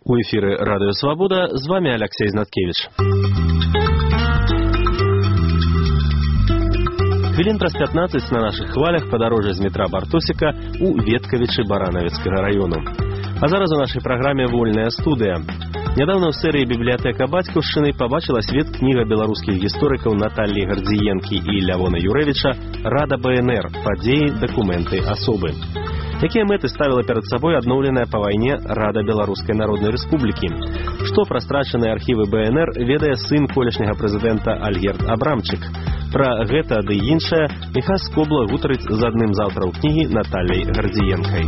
У эфіры Радыё Свабода, з вами Алексей Знаткевич. Хвілін праз 15 на наших хвалях падарожжа з метра Бартосіка у Веткавічы Баранавіцкага району. А зараз у нашай праграме «Вольная студыя». Нядаўна ў серыі «Бібліятэка бацькаўшчыны» пабачыла свет кніга беларускіх гісторыкаў Наталлі Гардзіенкі і Лявона Юрэвіча «Рада БНР. Падзеі, дакументы, асобы». Якія мэты ставіла перад сабой адноўленая па вайне Рада Беларускай Народнай Рэспублікі? Што пра страчаныя архівы БНР ведае сын колішняга прэзідэнта Альгерд Абрамчык? Пра гэта ды іншае Міхас Кобла гутарыць з адным з аўтараў кнігі Наталляй Гардзіенкай.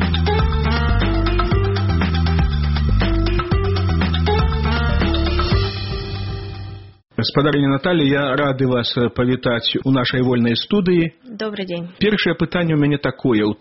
Гаспадарыня Наталья, я рады вас павітаць у нашай вольнай студыі. Добрый день. Першае пытанне у мяне такое. У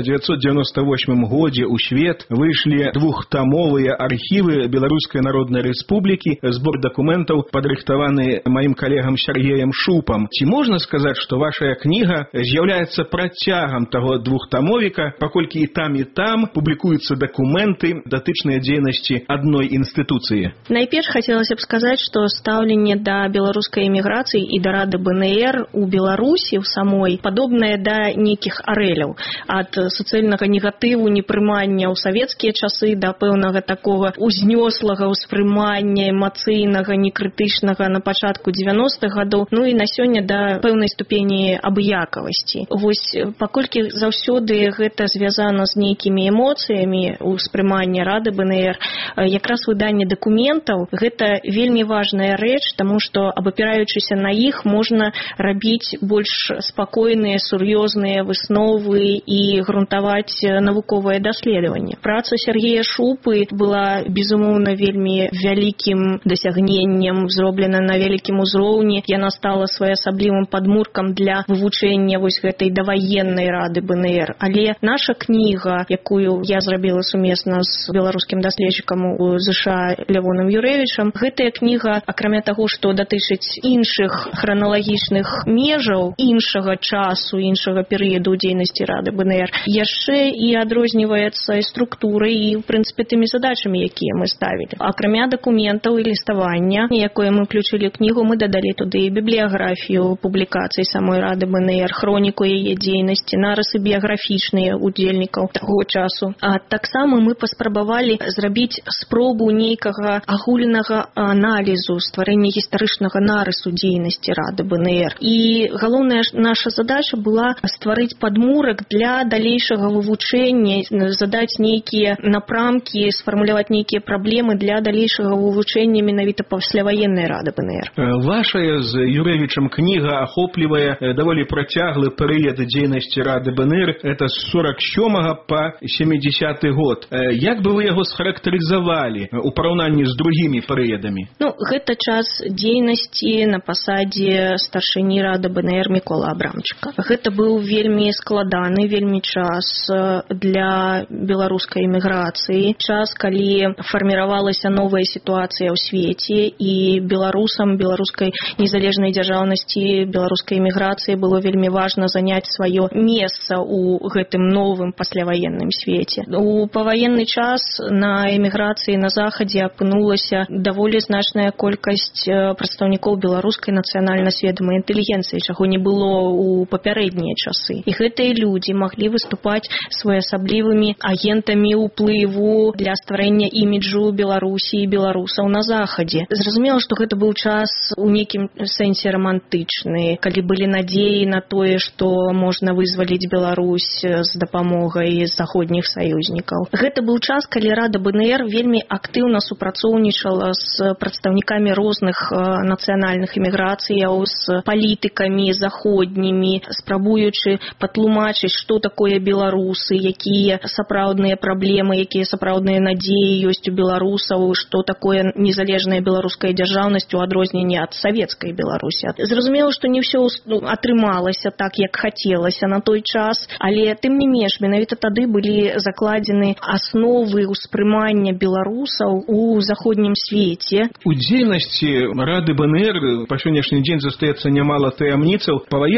1998 годзе ў свет выйшлі двухтамовыя архівы Беларускай Народнай Рэспублікі, збор дакументаў падрыхтаваны маім калегам Сергеем Шупам. Ці можна сказаць, што вашая кніга з'яўляецца працягам таго двухтамовіка, паколькі і там публікуюцца дакументы датычныя дзейнасці адной інстытуцыі? Найперш хацелася б сказаць, што стаўленне да беларускай эміграцыі і да Рады БНР у Беларусі ў самой падобнае да нейкіх арэляў. Ад суцэльнага негатыву, непрымання ў савецкія часы да пэўнага такога узнёслага ўспрымання эмацыйнага, некрытычнага на пачатку 90-х гадоў, ну і на сёння да пэўнай ступені абыякавасці. Вось паколькі заўсёды гэта звязана з нейкімі эмоцыямі ўспрымання Рады БНР, якраз выданне дакументаў гэта вельмі важная рэч, таму што абапіраючыся на іх можна рабіць больш спакойныя, сур'ёзныя высновы і грунтаваць навуковае даследаванне. Праца Сергея Шупы была, безумоўна, вельмі вялікім дасягненнем, зроблена на вялікім узроўні. Яна стала своеасаблівым падмуркам для вывучэння вось гэтай даваеннай Рады БНР. Але наша кніга, якую я зрабіла сумесна з беларускім даследчыкам у ЗША Лявоном Юрэвічам, гэтая кніга, акрамя таго, што датычыць іншых храналагічных межаў, іншага часу, іншага перыяду дзейнасці Рады БНР, яшчэ і адрозніваецца і структурай, і, в прынцыпе, тымі задачамі, якія мы ставілі. Акрамя дакументаў і ліставання, якое мы включылі ў кнігу, мы дадалі туды бібліяграфію публікацый самой Рады БНР, хроніку яе дзейнасці, нарысы біяграфічныя удзельнікаў таго часу. А таксама мы паспрабавалі зрабіць спробу нейкага агульнага аналізу, стварэння гістарычнага нарысу дзейнасці Рады БНР. І галоўная наша задача была стварыць падмурак для далейшага вывучэння, задаць нейкія напрамкі, сфармуляваць нейкія праблемы для далейшага вывучэння менавіта пасляваеннай Рады БНР. Вашая з Юрэвічам кніга ахоплівае даволі працяглы перыяд дзейнасці Рады БНР, это з 47 па 70 год. Як бы вы яго схарактарызавалі у параўнанні з другімі перыядамі? Гэта час дзейнасці на пасадзе старшыні Рады БНР Мікола Абрамчыка. Гэта быў вельмі складаны, вельмі час для беларускай эміграцыі, час, калі фарміравалася новая сітуацыя ў свеце, і беларусам, беларускай незалежнай дзяржаўнасці, беларускай эміграцыі было вельмі важна заняць сваё месца ў гэтым новым пасляваенным свеце. У паваенны час на эміграцыі на захадзе апынулася даволі значная колькасць прадстаўнікоў беларускай нацыянальна сведамай інтэлігенцыі, чаго не было ў папярэднія часы. І гэтыя людзі маглі выступаць своеасаблівымі агентамі ўплыву для стварэння іміджу Беларусі і беларусаў на захадзе. Зразумела, што гэта быў час у нейкім сэнсе рамантычны, калі былі надзеі на тое, што можна вызваліць Беларусь з дапамогай заходніх саюзнікаў. Гэта быў час, калі Рада БНР вельмі актыўна супрацоўнічала з прадстаўнікамі розных нацыянальных эміграцыяў, з палітыкамі заходнімі, спрабуючы патлумачыць, што такое беларусы, якія сапраўдныя праблемы, якія сапраўдныя надзеі ёсць у беларусаў, што такое незалежная беларуская дзяржаўнасць у адрозненні ад савецкай Беларусі. Зразумела, што не ўсё атрымалася так, як хацелася на той час, але тым не менш, менавіта тады былі закладзены асновы ўспрымання беларусаў у заходнім свеце. У дзейнасці Рады БНР па сённяшні дзень застаецца нямала таямніцаў. Паваенны час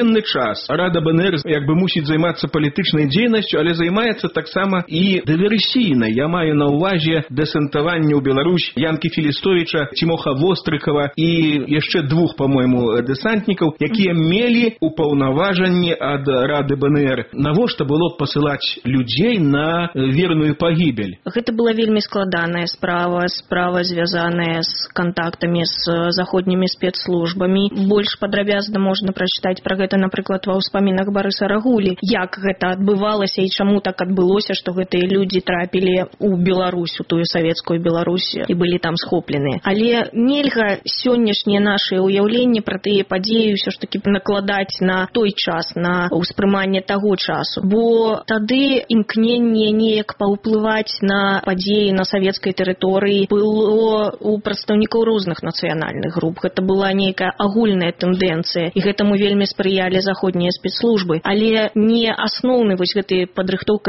час Рада БНР як бы мусіць займацца палітычнай дзейнасцю, але займаецца таксама і дыверсійнай. Я маю на ўвазе дэсантаванне ў Беларусь Янкі Філістовіча, Тимоха Вострыкава і яшчэ двух, по-моему, дэсантнікаў, якія мелі упаўнаважанні ад Рады БНР. Навошта было пасылаць людзей на верную пагібель? Гэта была вельмі складаная справа звязаная з контактамі з заходнімі спецслужбамі. Больш падрабязна можна прачытаць пра гэта, напрыклад, ва ўспамінах Барыса Рагулі, як гэта адбывалася і чаму так адбылося, што гэтыя людзі трапілі ў Беларусь, у тую савецкую Беларусь і былі там схоплены. Але нельга сённяшнія нашы ўяўленні пра тыя падзеі ўсё ж такі накладаць на той час, на ўспрыманне таго часу. Бо тады імкненне неяк паўплываць на падзеі на савецкай тэрыторыі было у прадстаўнікаў розных нацыянальных груп. Гэта была нейкая агульная тэндэнцыя, і гэтаму вельмі спрыялі заходнія спецслужбы. Але не асноўны вось гэты падрыхтоўка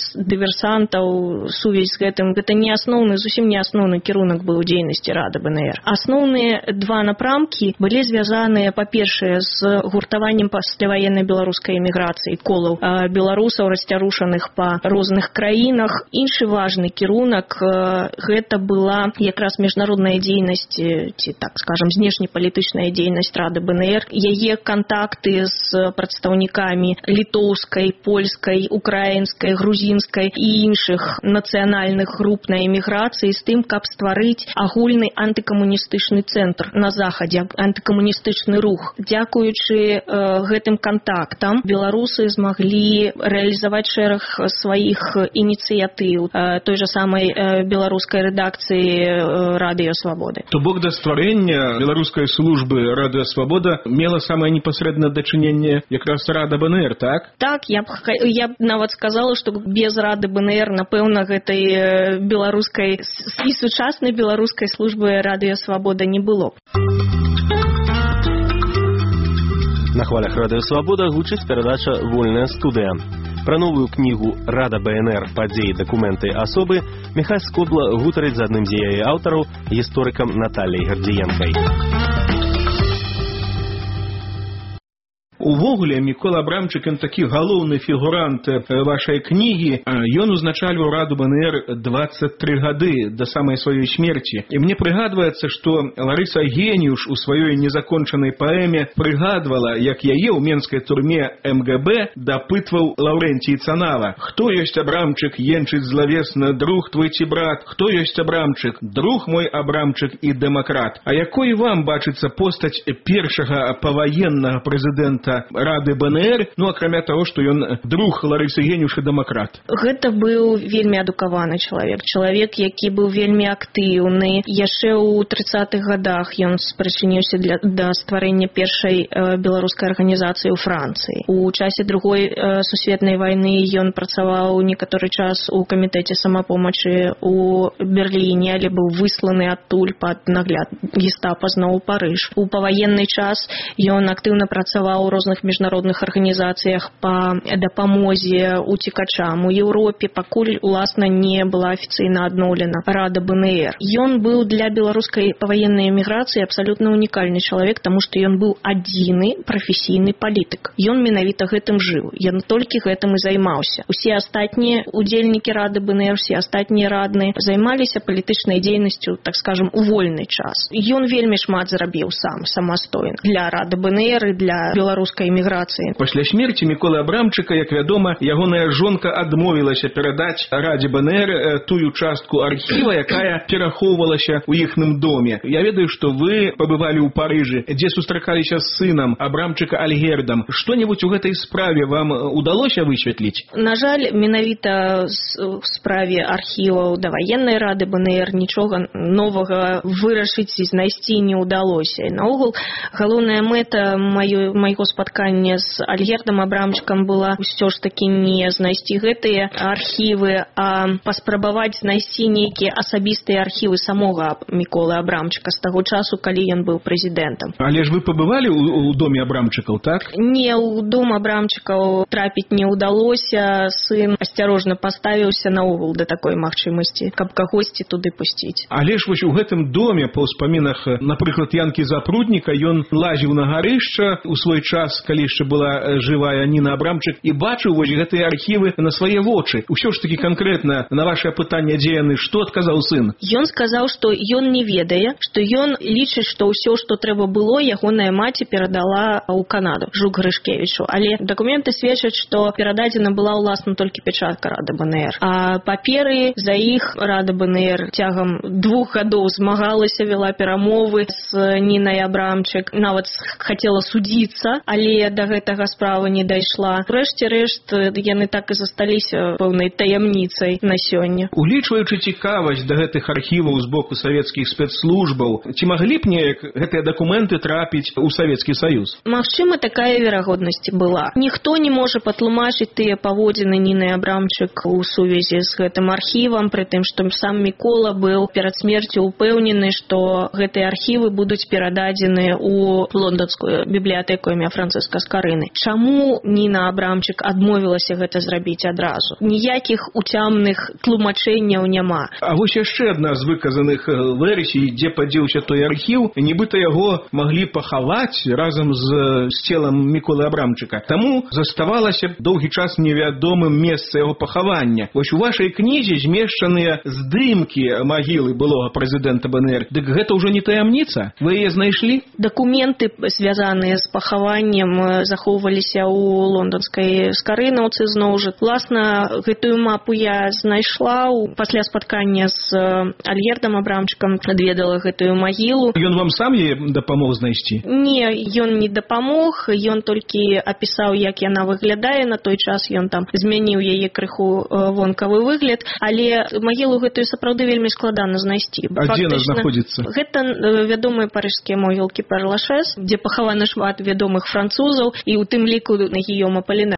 дыверсантаў, сувязь з гэтым, гэта не асноўны, зусім не асноўны кірунак быў дзейнасці Рады БНР. Асноўныя два напрамкі былі звязаныя, па-першае, з гуртаваннем пасляваеннай беларускай эміграцыі, колаў беларусаў, расцярушаных па розных краінах. Іншы важны кірунак гэта была якраз міжнародная дзейнасць, ці, так скажам, знешнепалітычная дзейнасць Рады БНР, яе кантакты з прадстаўнікамі літоўскай, польскай, украінскай, грузінскай і іншых нацыянальных груп на эміграцыі з тым, каб стварыць агульны антыкамуністычны цэнтр на захадзе, антыкамуністычны рух. Дзякуючы гэтым кантактам беларусы змаглі рэалізаваць шэраг сваіх ініцыятыў той жа самай беларускай рэдакцыі Радыё Свабоды. То бок да стварэння беларускай службы Радыё Свабода мела самае непасрэднае дачыненне якраз Рада БНР, так? Так, я б нават сказала, што без Рады БНР, напэўна, гэтай беларускай і сучаснай беларускай службы Радыё Свабода не было. На хвалях Радыё Свабода гучыць перадача «Вольная студыя». Пра новую кнігу «Рада БНР. Падзеі, дакументы, асобы» Міхась Скобла гутарыць з адным з яе аўтараў, гісторыкам Натальяй Гардзіенкай. Увогуле, Мікола Абрамчык, ён такі галоўны фігурант вашай кнігі. Ён узначальваў Раду БНР 23 гады да самай сваёй смерці. І мне прыгадваецца, што Ларыса Геніуш у сваёй незакончанай паэме прыгадвала, як яе ў менскай турме МГБ дапытваў Лаўрэнцій Цанава. «Хто ёсць Абрамчык?» енчыць злавесна. «Друг твой ці брат?» «Хто ёсць Абрамчык?» «Друг мой Абрамчык і дэмакрат». А якой вам бачыцца постаць першага паваеннага прэзідэнта Рады БНР, ну, акрамя таго, што ён друг Ларысы Геніуш і дэмакрат? Гэта быў вельмі адукаваны чалавек, які быў вельмі актыўны. Яшчэ ў 30-х гадах ён спрычыніўся да стварэння першай беларускай арганізацыі ў Францыі. У часе другой сусветнай вайны ён працаваў некаторы час у камітэце самапомачы ў Берліне, але быў высланы адтуль пад нагляд гестапа зноў у Парыж. У паваенны час ён актыўна працаваў у розных міжнародных арганізацыях па дапамозе уцекачам у Еўропе, пакуль, уласна, не была афіцыйна адноўлена Рада БНР. Ён быў для беларускай паваеннай эміграцыі абсалютна унікальны чалавек, таму што ён быў адзіны прафесійны палітык. Ён менавіта гэтым жыў. Ён толькі гэтым і займаўся. Усе астатнія удзельнікі Рады БНР, усе астатнія радныя займаліся палітычнай дзейнасцю, так скажам, у вольны час. Ён вельмі шмат зрабіў самастойна для Рады БНР і для беларускай эміграцыі. Пасля смерці Міколы Абрамчыка, як вядома, ягоная жонка адмовілася перадаць Радзе БНР тую частку архіва, якая перахоўвалася ў іхным доме. Я ведаю, што вы пабывалі ў Парыжы, дзе сустракаліся з сынам Абрамчыка Альгердам. Што-небудзь у гэтай справе вам удалося высветліць? На жаль, менавіта ў справе архіваў даваеннай Рады БНР нічога новага вырашыць і знайсці не ўдалося. І наогул, галоўная мэта майго спаткання з Альгердам Абрамчыкам была ўсё ж такі не знайсці гэтыя архівы, а паспрабаваць знайсці нейкія асабістыя архівы самога Міколы Абрамчыка з таго часу, калі ён быў прэзідэнтам. Але ж вы пабывалі ў доме Абрамчыкаў, так? Не, у дом Абрамчыкаў трапіць не ўдалося. Сын асцярожна паставіўся наогул да такой магчымасці, каб кагосьці туды пусціць. Але ж вось у гэтым доме, па ўспамінах, напрыклад, Янкі Запрудніка, ён лазіў на гарышча у свой час час, калі яшчэ была жывая Ніна Абрамчык, і бачыў вось гэтыя архівы на свае вочы. Усё ж такі канкрэтна на вашае пытанне, дзе яны, што адказаў сын? Ён сказаў, што ён не ведае, што ён лічыць, што ўсё, што трэба было, ягоная маці перадала ў Канаду, Жук Грышкевічу. Але дакументы сведчаць, што перададзена была ўласна толькі пячатка Рады БНР. А паперы за іх Рада БНР цягам 2 гадоў змагалася, вела перамовы з Нінай Абрамчык, нават хацела судзіцца, але да гэтага справа не дайшла. Рэшце рэшт, яны так і засталіся пэўнай таямніцай на сёння. Улічваючы цікавасць да гэтых архіваў з боку савецкіх спецслужбаў, ці маглі б неяк гэтыя дакументы трапіць у Савецкі Саюз? Магчыма, такая верагоднасць была. Ніхто не можа патлумачыць тыя паводзіны Ніны Абрамчык у сувязі з гэтым архівам, пры тым, што сам Мікола быў перад смерцю упэўнены, што гэтыя архівы будуць перададзены ў лонданскую бібліятэку імя Францыска Скарыны. Чаму Ніна Абрамчык адмовілася гэта зрабіць адразу? Ніякіх уцямных тлумачэнняў няма. А вось яшчэ адна з выказаных версій, дзе падзеўся той архіў, нібыта яго маглі пахаваць разам з целам Міколы Абрамчыка. Таму заставалася доўгі час невядомым месца яго пахавання. Вось у вашай кнізе змешчаныя здымкі магілы былога прэзідэнта БНР. Дык гэта ўжо не таямніца? Вы яе знайшлі? Дакументы, звязаныя з пахаваннем, захоўваліся ў лонданскай скарынаўцы зноў жа. Власна, гэтую мапу я знайшла пасля спаткання з Альгердам Абрамчыкам, адведала гэтую магілу. Ён вам сам яе дапамог знайсці? Не, ён не дапамог, ён толькі апісаў, як яна выглядае. На той час ён там змяніў яе крыху вонкавы выгляд, але магілу гэтую сапраўды вельмі складана знайсці. А дзе яна знаходзіцца? Гэта вядомыя парыжскія могілкі Пэр-Лашэз, дзе пахаваны шмат вядомых французаў, і ў тым ліку Гійома Палінэ.